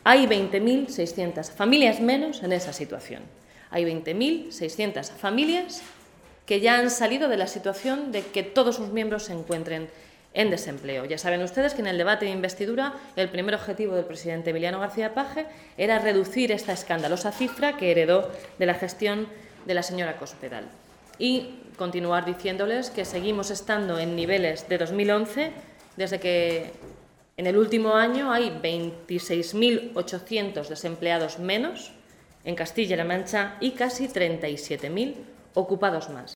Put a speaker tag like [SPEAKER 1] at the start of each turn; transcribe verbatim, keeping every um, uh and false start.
[SPEAKER 1] hay veinte mil seiscientas familias menos en esa situación. Hay veinte mil seiscientas familias que ya han salido de la situación de que todos sus miembros se encuentren en desempleo. Ya saben ustedes que en el debate de investidura el primer objetivo del presidente Emiliano García Paje era reducir esta escandalosa cifra que heredó de la gestión de la señora Cospedal. Y continuar diciéndoles que seguimos estando en niveles de dos mil once, desde que en el último año hay veintiséis mil ochocientos desempleados menos en Castilla-La Mancha y casi treinta y siete mil ocupados más.